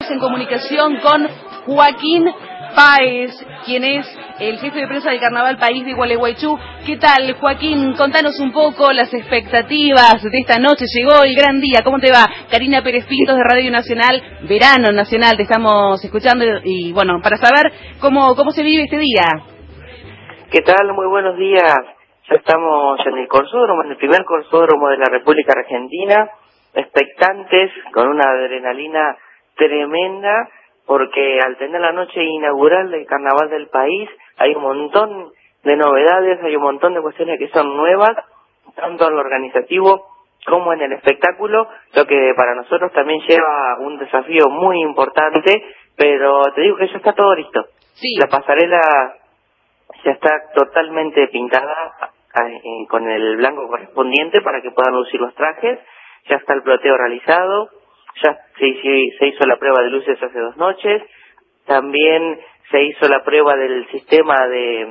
estamos en comunicación con Joaquín Páez, quien es el jefe de prensa del Carnaval País de Gualeguaychú. ¿Qué tal, Joaquín? Contanos un poco las expectativas de esta noche. Llegó el gran día. ¿Cómo te va? Karina Pérez Pintos de Radio Nacional, Verano Nacional, te estamos escuchando y bueno, para saber cómo se vive este día. ¿Qué tal? Muy buenos días. Ya estamos en el corsódromo, en el primer corsódromo de la República Argentina, expectantes, con una adrenalina tremenda, porque al tener la noche inaugural del Carnaval del País, hay un montón de novedades, hay un montón de cuestiones que son nuevas, tanto en lo organizativo como en el espectáculo, lo que para nosotros también lleva un desafío muy importante, pero te digo que ya está todo listo. Sí. La pasarela ya está totalmente pintada con el blanco correspondiente para que puedan lucir los trajes, ya está el ploteo realizado, ya se hizo la prueba de luces hace 2 noches, también se hizo la prueba del sistema de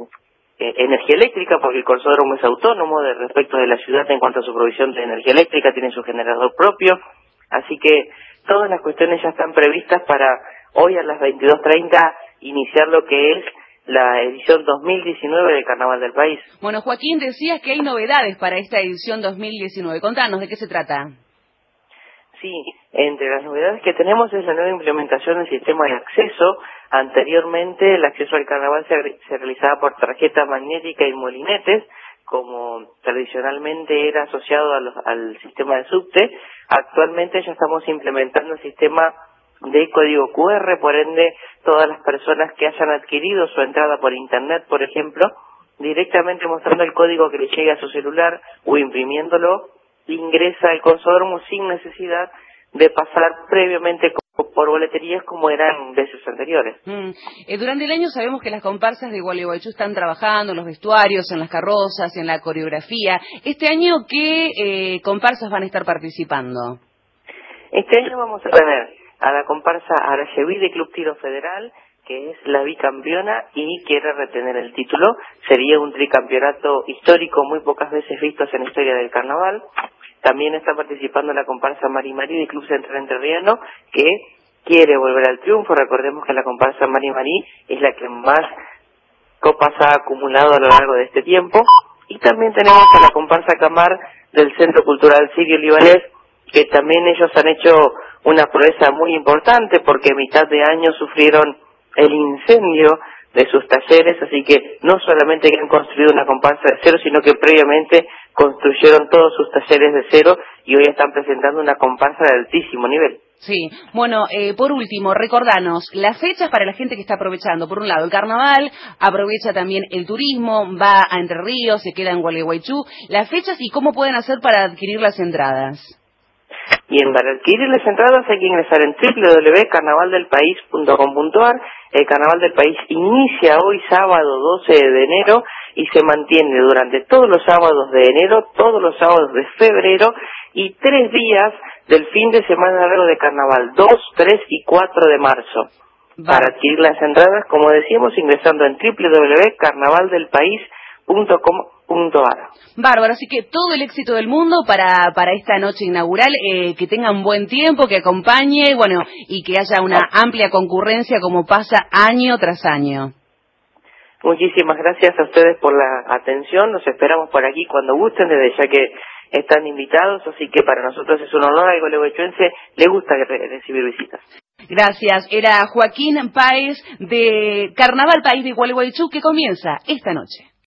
energía eléctrica, porque el corsódromo es autónomo respecto de la ciudad en cuanto a su provisión de energía eléctrica, tiene su generador propio, así que todas las cuestiones ya están previstas para hoy a las 22:30 iniciar lo que es la edición 2019 del Carnaval del País. Bueno, Joaquín, decías que hay novedades para esta edición 2019. Contanos, ¿de qué se trata? Sí, entre las novedades que tenemos es la nueva implementación del sistema de acceso. Anteriormente el acceso al carnaval se realizaba por tarjeta magnética y molinetes, como tradicionalmente era asociado al sistema de subte. Actualmente ya estamos implementando el sistema de código QR, por ende todas las personas que hayan adquirido su entrada por internet, por ejemplo, directamente mostrando el código que le llegue a su celular o imprimiéndolo, ingresa al corsódromo sin necesidad de pasar previamente por boleterías como eran veces anteriores. Durante el año sabemos que las comparsas de Gualeguaychú están trabajando en los vestuarios, en las carrozas, en la coreografía. ¿Este año qué comparsas van a estar participando? Este año vamos a tener a la comparsa Arayeví de Club Tiro Federal, que es la bicampeona y quiere retener el título. Sería un tricampeonato histórico, muy pocas veces vistos en la historia del carnaval. También está participando la comparsa Mari Mari de Club Central Entrerriano, que quiere volver al triunfo. Recordemos que la comparsa Mari Mari es la que más copas ha acumulado a lo largo de este tiempo. Y también tenemos a la comparsa Camar del Centro Cultural Sirio Libanés, que también ellos han hecho una proeza muy importante porque a mitad de año sufrieron el incendio de sus talleres, así que no solamente que han construido una comparsa de cero, sino que previamente construyeron todos sus talleres de cero y hoy están presentando una comparsa de altísimo nivel. Sí, bueno, por último, recordanos las fechas para la gente que está aprovechando. Por un lado, el carnaval, aprovecha también el turismo, va a Entre Ríos, se queda en Gualeguaychú. Las fechas y cómo pueden hacer para adquirir las entradas. Bien, para adquirir las entradas hay que ingresar en www.carnavaldelpaís.com.ar. El Carnaval del País inicia hoy sábado 12 de enero y se mantiene durante todos los sábados de enero, todos los sábados de febrero y 3 días del fin de semana largo de Carnaval, 2, 3 y 4 de marzo. Para adquirir las entradas, como decíamos, ingresando en www.carnavaldelpaís.com.ar. Bárbaro, así que todo el éxito del mundo para esta noche inaugural, que tengan buen tiempo, que acompañe, bueno, y que haya una amplia concurrencia como pasa año tras año. Muchísimas gracias a ustedes por la atención, los esperamos por aquí cuando gusten, desde ya que están invitados, así que para nosotros es un honor, al gualeguaychuense le gusta recibir visitas. Gracias, era Joaquín Páez de Carnaval País de Gualeguaychú, que comienza esta noche.